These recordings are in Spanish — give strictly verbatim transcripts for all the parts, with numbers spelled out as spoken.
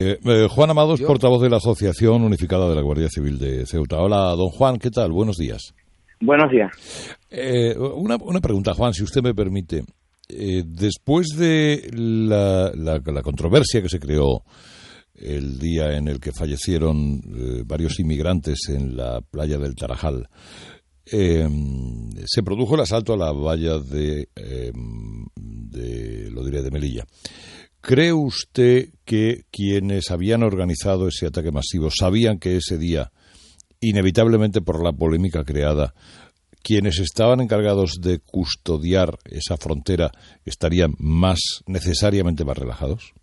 Eh, eh, Juan Amados, Yo. portavoz de la Asociación Unificada de la Guardia Civil de Ceuta. Hola, don Juan, ¿qué tal? Buenos días. Buenos días. Eh, una, una pregunta, Juan, si usted me permite. Eh, después de la, la, la controversia que se creó el día en el que fallecieron eh, varios inmigrantes en la playa del Tarajal, eh, se produjo el asalto a la valla de, eh, de, lo diré, de Melilla. ¿Cree usted que quienes habían organizado ese ataque masivo sabían que ese día, inevitablemente por la polémica creada, quienes estaban encargados de custodiar esa frontera estarían más, necesariamente más relajados?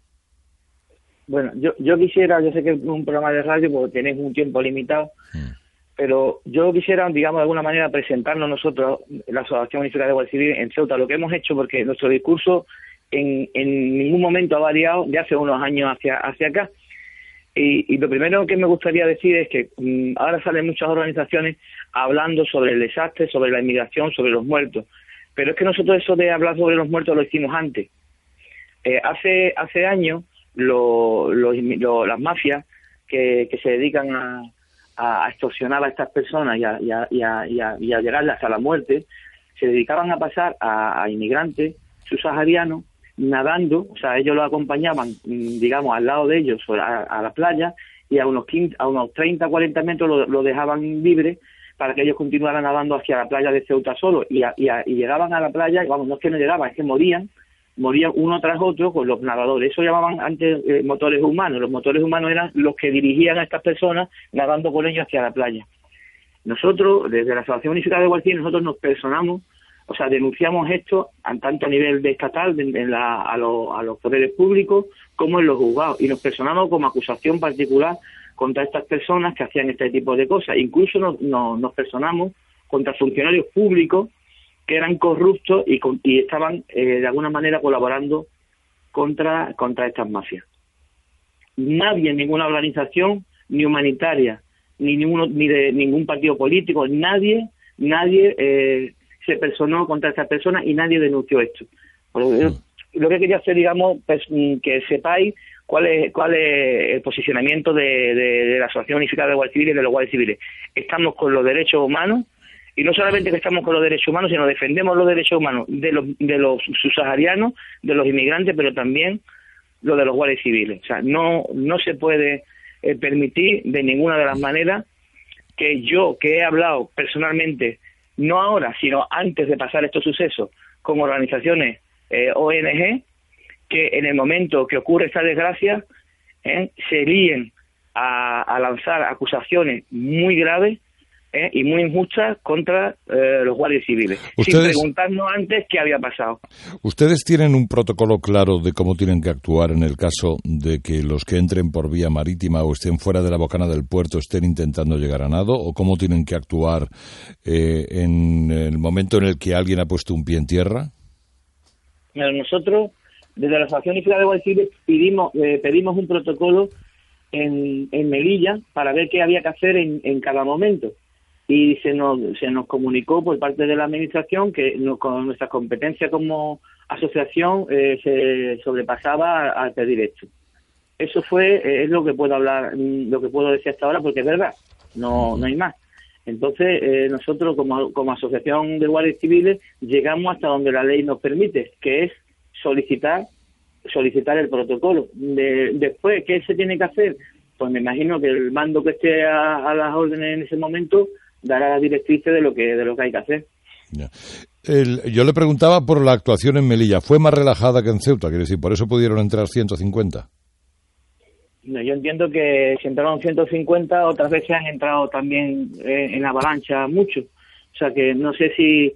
Bueno, yo yo quisiera, yo sé que es un programa de radio porque tenéis un tiempo limitado, mm. pero yo quisiera, digamos, de alguna manera presentarnos nosotros, la Asociación Unificada de Guardia Civil en Ceuta, lo que hemos hecho, porque nuestro discurso en, en ningún momento ha variado de hace unos años hacia hacia acá. Y, y lo primero que me gustaría decir es que um, ahora salen muchas organizaciones hablando sobre el desastre, sobre la inmigración, sobre los muertos. Pero es que nosotros eso de hablar sobre los muertos lo hicimos antes. Eh, hace hace años lo, lo, lo, las mafias que, que se dedican a, a extorsionar a estas personas y a, y, a, y, a, y, a, y a llegarles hasta la muerte, se dedicaban a pasar a, a inmigrantes subsaharianos nadando, o sea, ellos lo acompañaban, digamos, al lado de ellos a, a la playa, y a unos quince, a unos treinta, cuarenta metros lo, lo dejaban libre para que ellos continuaran nadando hacia la playa de Ceuta solo, y, a, y, a, y llegaban a la playa, y vamos, no es que no llegaban, es que morían, morían uno tras otro con los nadadores. Eso llamaban antes eh, motores humanos. Los motores humanos eran los que dirigían a estas personas nadando con ellos hacia la playa. Nosotros, desde la Asociación Unificada de Guardia Civil, nosotros nos personamos, o sea, denunciamos esto tanto a nivel de estatal, en, en la, a, lo, a los poderes públicos, como en los juzgados. Y nos personamos como acusación particular contra estas personas que hacían este tipo de cosas. Incluso nos, nos, nos personamos contra funcionarios públicos que eran corruptos y, con, y estaban, eh, de alguna manera, colaborando contra, contra estas mafias. Nadie, ninguna organización, ni humanitaria, ni, ninguno, ni de ningún partido político, nadie, nadie... Eh, se personó contra estas personas y nadie denunció esto. Lo que quería hacer, digamos, pues, que sepáis cuál es cuál es el posicionamiento de, de, de la Asociación Unificada de Guardia Civil y de los guardias civiles. Estamos con los derechos humanos, y no solamente que estamos con los derechos humanos, sino defendemos los derechos humanos de los de los subsaharianos, de los inmigrantes, pero también los de los guardias civiles. O sea, no no se puede eh, permitir de ninguna de las maneras que yo, que he hablado personalmente, no ahora, sino antes de pasar estos sucesos, con organizaciones eh, O N G, que en el momento que ocurre esta desgracia, eh, se líen a, a lanzar acusaciones muy graves eh, y muy injustas contra eh, los guardias civiles, ¿Ustedes, sin preguntarnos antes qué había pasado. ¿Ustedes tienen un protocolo claro de cómo tienen que actuar en el caso de que los que entren por vía marítima o estén fuera de la bocana del puerto estén intentando llegar a nado? ¿O cómo tienen que actuar eh, en el momento en el que alguien ha puesto un pie en tierra? Mira, nosotros, desde la Asociación Unificada de Guardia Civil, pedimos, eh, pedimos un protocolo en, en Melilla para ver qué había que hacer en, en cada momento. Y se nos se nos comunicó por parte de la administración que no, con nuestra competencia como asociación eh, se sobrepasaba al pedir esto. Eso fue eh, es lo que puedo hablar, lo que puedo decir hasta ahora, porque es verdad, no no hay más. Entonces eh, nosotros como como asociación de guardias civiles llegamos hasta donde la ley nos permite, que es solicitar solicitar el protocolo. De, después, ¿qué se tiene que hacer? Pues me imagino que el mando que esté a, a las órdenes en ese momento dará las directrices de lo que de lo que hay que hacer. Ya. El, yo le preguntaba por la actuación en Melilla. ¿Fue más relajada que en Ceuta? Quiero decir, ¿por eso pudieron entrar ciento cincuenta? No, yo entiendo que si entraron ciento cincuenta, otras veces han entrado también eh, en avalancha mucho. O sea que no sé si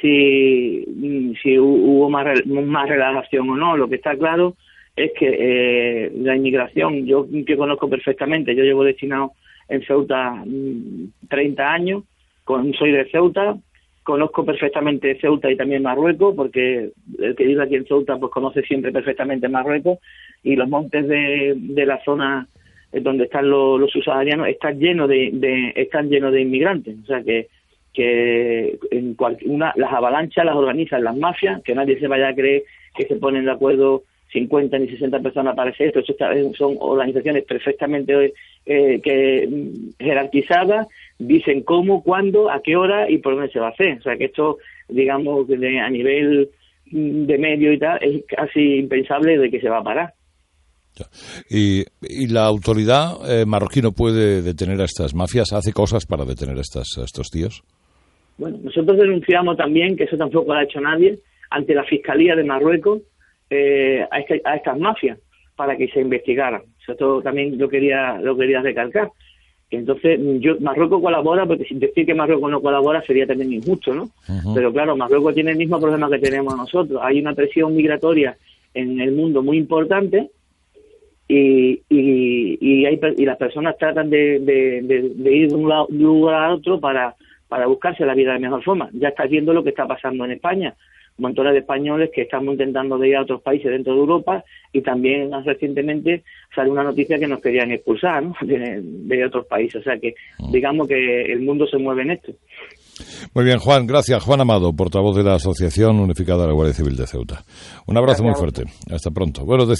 si si hubo más más relajación o no. Lo que está claro es que eh, la inmigración, yo que conozco perfectamente, yo llevo destinado en Ceuta treinta años, con, soy de Ceuta, conozco perfectamente Ceuta y también Marruecos, porque el que vive aquí en Ceuta pues conoce siempre perfectamente Marruecos, y los montes de, de la zona donde están los, los subsaharianos están llenos de, de están llenos de inmigrantes. O sea que que en cual, una, las avalanchas las organizan las mafias, que nadie se vaya a creer que se ponen de acuerdo cincuenta ni sesenta personas para hacer esto. Esto está, son organizaciones perfectamente eh, que jerarquizadas, dicen cómo, cuándo, a qué hora y por dónde se va a hacer. O sea que esto, digamos, de, a nivel de medio y tal, es casi impensable de que se va a parar. Y, y la autoridad eh, marroquí no puede detener a estas mafias, ¿hace cosas para detener a, estas, a estos tíos? Bueno, nosotros denunciamos también, que eso tampoco lo ha hecho nadie, ante la Fiscalía de Marruecos, eh, a, este, a estas mafias, para que se investigaran. Eso también lo quería, lo quería recalcar. Entonces, yo Marruecos colabora, porque sin decir que Marruecos no colabora sería también injusto, ¿no? Uh-huh. Pero claro, Marruecos tiene el mismo problema que tenemos nosotros. Hay una presión migratoria en el mundo muy importante y y, y, hay, y las personas tratan de, de, de, de ir de un, lado, de un lugar a otro para, para buscarse la vida de mejor forma. Ya estás viendo lo que está pasando en España. Montones de españoles que estamos intentando de ir a otros países dentro de Europa, y también recientemente sale una noticia que nos querían expulsar, ¿no? de, de otros países. O sea que digamos que el mundo se mueve en esto. Muy bien, Juan, gracias. Juan Amado, portavoz de la Asociación Unificada de la Guardia Civil de Ceuta. Un abrazo gracias. Muy fuerte. Hasta pronto. Bueno,